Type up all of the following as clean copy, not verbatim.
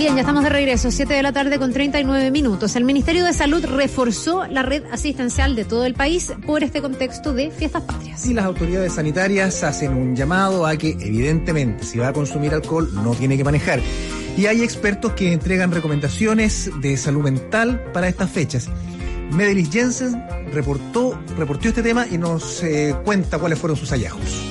Bien, ya estamos de regreso, 7:39 PM. El Ministerio de Salud reforzó la red asistencial de todo el país por este contexto de fiestas patrias. Y las autoridades sanitarias hacen un llamado a que, evidentemente, si va a consumir alcohol, no tiene que manejar. Y hay expertos que entregan recomendaciones de salud mental para estas fechas. Medelis Jensen reportó este tema y nos cuenta cuáles fueron sus hallazgos.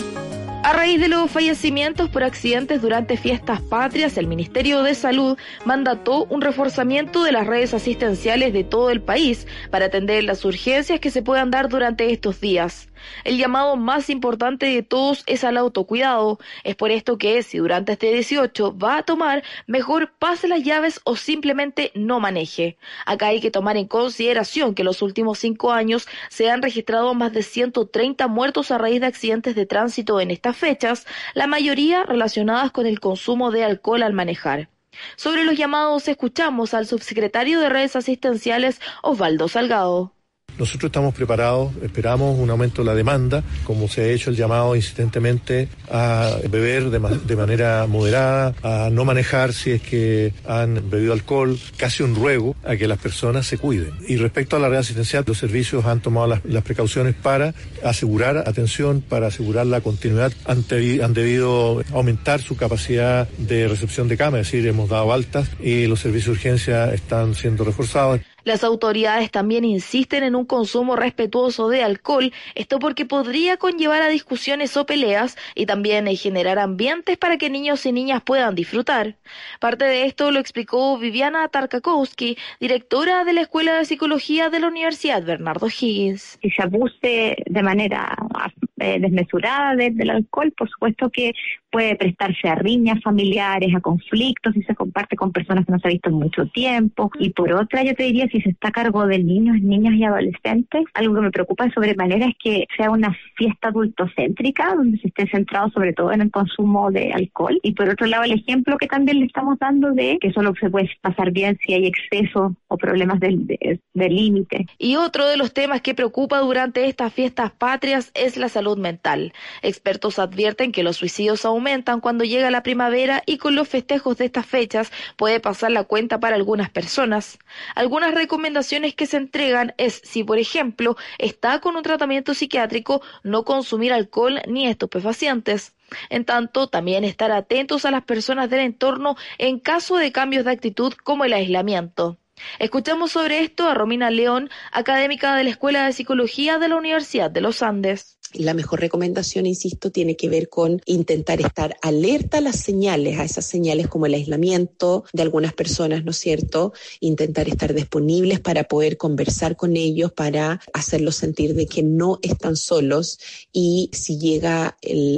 A raíz de los fallecimientos por accidentes durante fiestas patrias, el Ministerio de Salud mandató un reforzamiento de las redes asistenciales de todo el país para atender las urgencias que se puedan dar durante estos días. El llamado más importante de todos es al autocuidado. Es por esto que si durante este 18 va a tomar, mejor pase las llaves o simplemente no maneje. Acá hay que tomar en consideración que en los últimos 5 años se han registrado más de 130 muertos a raíz de accidentes de tránsito en estas fechas, la mayoría relacionadas con el consumo de alcohol al manejar. Sobre los llamados escuchamos al subsecretario de Redes Asistenciales, Osvaldo Salgado. Nosotros estamos preparados, esperamos un aumento de la demanda, como se ha hecho el llamado insistentemente a beber de manera moderada, a no manejar si es que han bebido alcohol, casi un ruego a que las personas se cuiden. Y respecto a la red asistencial, los servicios han tomado las precauciones para asegurar atención, para asegurar la continuidad, han debido aumentar su capacidad de recepción de cama, es decir, hemos dado altas y los servicios de urgencia están siendo reforzados. Las autoridades también insisten en un consumo respetuoso de alcohol, esto porque podría conllevar a discusiones o peleas y también generar ambientes para que niños y niñas puedan disfrutar. Parte de esto lo explicó Viviana Tarkakowski, directora de la Escuela de Psicología de la Universidad Bernardo Higgins. Si se abuse de manera desmesurada del alcohol, por supuesto que puede prestarse a riñas familiares, a conflictos, si se comparte con personas que no se ha visto en mucho tiempo. Y por otra, yo te diría, si se está a cargo de niños, niñas y adolescentes, algo que me preocupa de sobremanera es que sea una fiesta adultocéntrica, donde se esté centrado sobre todo en el consumo de alcohol. Y por otro lado, el ejemplo que también le estamos dando de que solo se puede pasar bien si hay exceso o problemas de límite. Y otro de los temas que preocupa durante estas fiestas patrias es la salud mental. Expertos advierten que los suicidios aumentan cuando llega la primavera y con los festejos de estas fechas puede pasar la cuenta para algunas personas. Algunas recomendaciones que se entregan es, si por ejemplo está con un tratamiento psiquiátrico, no consumir alcohol ni estupefacientes. En tanto, también estar atentos a las personas del entorno en caso de cambios de actitud como el aislamiento. Escuchamos sobre esto a Romina León, académica de la Escuela de Psicología de la Universidad de los Andes. La mejor recomendación, insisto, tiene que ver con intentar estar alerta a esas señales como el aislamiento de algunas personas, ¿no es cierto? Intentar estar disponibles para poder conversar con ellos, para hacerlos sentir de que no están solos y si llega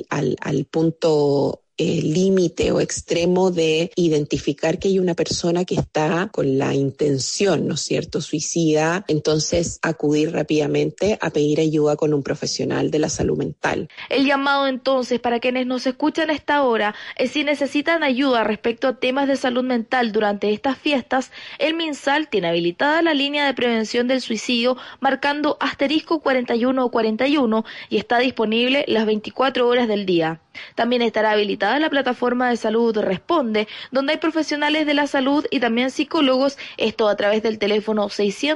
al punto límite o extremo de identificar que hay una persona que está con la intención, ¿no es cierto?, suicida, entonces acudir rápidamente a pedir ayuda con un profesional de la salud mental. El llamado entonces para quienes nos escuchan a esta hora es si necesitan ayuda respecto a temas de salud mental durante estas fiestas, el MinSal tiene habilitada la línea de prevención del suicidio marcando *4141 y está disponible las 24 horas del día. También estará habilitada la plataforma de salud Responde, donde hay profesionales de la salud y también psicólogos, esto a través del teléfono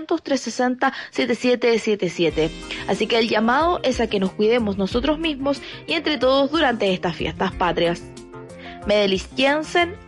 600-360-7777. Así que el llamado es a que nos cuidemos nosotros mismos y entre todos durante estas fiestas patrias. Medelis Jensen,